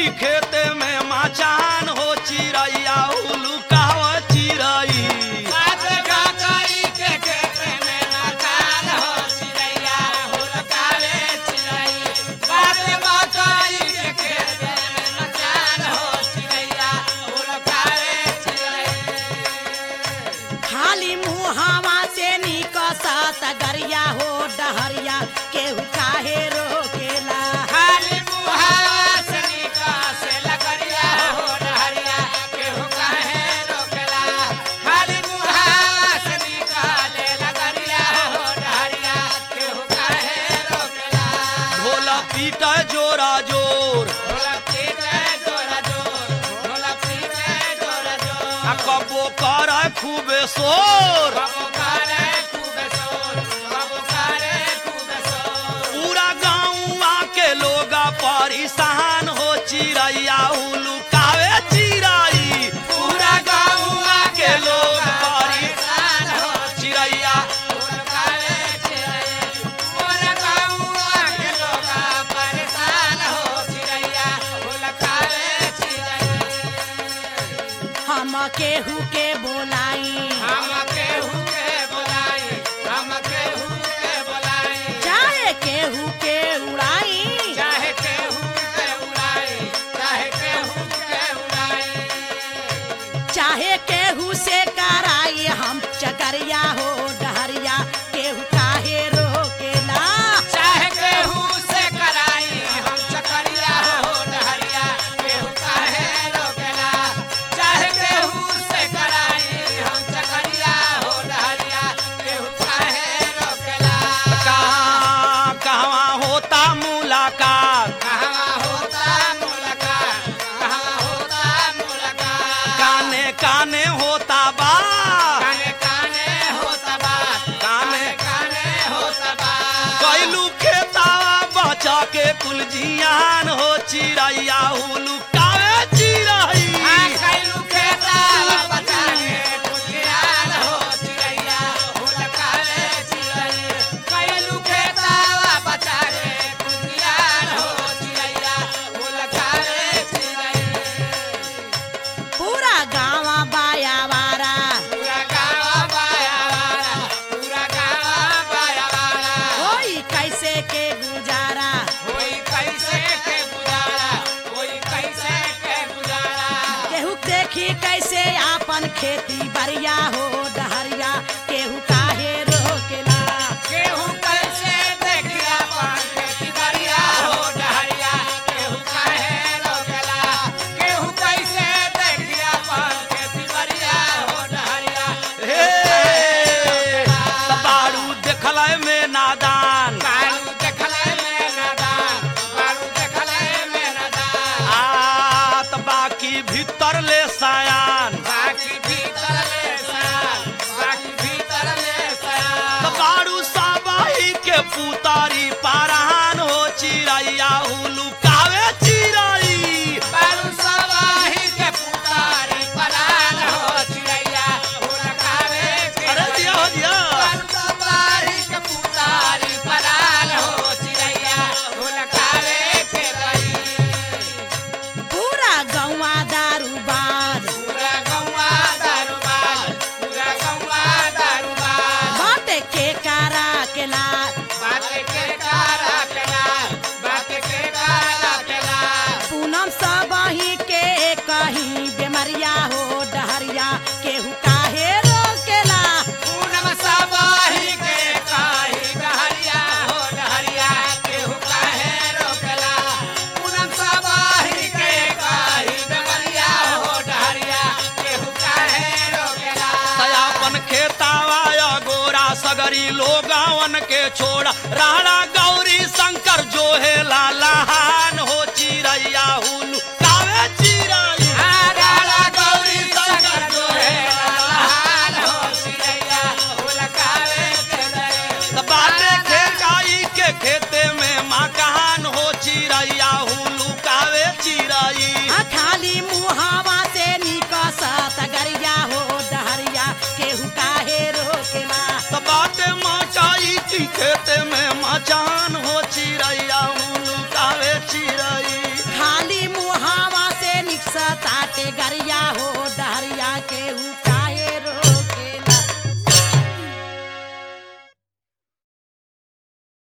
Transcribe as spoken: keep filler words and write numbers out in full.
की खेते में मचान हो चिड़ैया लुकाव चिड़ई बात मकई के खेते में मचान हो चिड़ैया लुकावे चिड़ई बात मकई के खेते में मचान हो चिड़ैया लुकावे चिड़ई खाली मुहावा से निकसत गरिया हो डहरिया केहू काहे रोकेला खाली मुहावा से निकासे लगरिया हो डहरिया केहू काहे रोकेला खाली मुहावा से निकाले लगरिया हो डहरिया केहू काहे रोकेला ढोला पीटा जोरा जोर ढोलक पीटे जोरा जोर ढोलक पीटे जोरा जोर आ कबो कर खूबे शोर बाबू करे खूब शोर बाबू करे खूब शोर पूरा गाँव के लोग परेशान हो चिड़ैया लुकावे चिड़ई पूरा गाँव के लोग परेशान हो चिड़ैया लुकावे चिड़ै पूरा गाँव के लोग परेशान हो चिड़ैया लुकावे चिड़ै हम केहू के बोलाई हम केहू के बोलाई हम केहू के बोलाई चाहे केहू के उड़ाई चाहे केहू के उड़ाई चाहे केहू के उड़ाई चाहे केहू से कराई हम चकरिया हो डहरिया केहू काहे रोकेला चाहे केहू से कराई हम चकरिया हो डहरिया केहू काहे रोकेला चाहे केहू से कराई हम चकरिया हो डहरिया केहू काहे रोकेला कहाँ कहाँ होता मुलाकात कहाँ होता मुलाकात कहाँ होता मुलाकात काने काने होता बा काने काने होता बात काने काने होता बात कैलू खेतावा बचा के कुल जियान हो चिड़ैया लुकावे चिड़ई हाँ कैलू खेता बचा के कुजियान हो चिड़ैया लुकावे चिड़ै कैलू खेता बचा के कुजियान हो चिड़ैया लुकावे चिड़ै पूरा गाँव बायावारा पूरा गाँव बायावारा पूरा गाँव बायावारा होई कैसे के गुजारा कोई कैसे के गुजारा कोई कैसे के गुजारा केहू देखी कैसे आपन खेती बरिया हो डहरिया केहू काहे रोकेला केहू कैसे देखिया पान खेती बरिया हो डहरिया केहू काहे रोकेला केहू कैसे देखिया पान खेती बरिया हो डहरिया हे बारू देखल में नादान बारू देखले में नादान बारू देखले में नादान आ त बाकी भीतर ले सयान बाकी भीतर ले सयान बाकी भीतर ले सयान बारू साबाही के पुतारी पारान हो चिड़ैया लुकावे चिड़ई बारू सवाही के पुतारी परान हो चिड़ैया लुकावे अरे दिया हो दिया बारू सवाही के पुतारी परान हो चिड़ैया लुकावे चिड़ै पूरा गौवा दारूबाज पूरा गौवा दारूबाज पूरा गौवा दारूबाज बाटे के कारा के लाज बात के कारा केला बात के कारा केला पूनम सबही के कहीं बेमरिया हो डहरिया केहू काहे रोकेला पूनम सवाही के काहे डहरिया हो डहरिया केहू काहे रोकेला पूनम सवाही के काहे डहरिया हो डहरिया केहू काहे रोकेला सयापन खेतावा गोरा सगरी लोगावन के छोड़ा राणा गौरी शंकर जो है लालाहान हो चिड़ैया लुकावे चिड़ई राणा गौरी शंकर जो है लाल हो चिड़ैया लुकावे चिड़ै बाटे खेकाई के खेते में मकान हो चिड़ैया लुकावे चिड़ई आ खाली मुहावा से निकसत गरिया हो डहरिया केहू काहे रोकेला बाटे मकाई की खेते में मचान हो चिड़ैया लुकावे चिड़ई खाली मुहा केहू का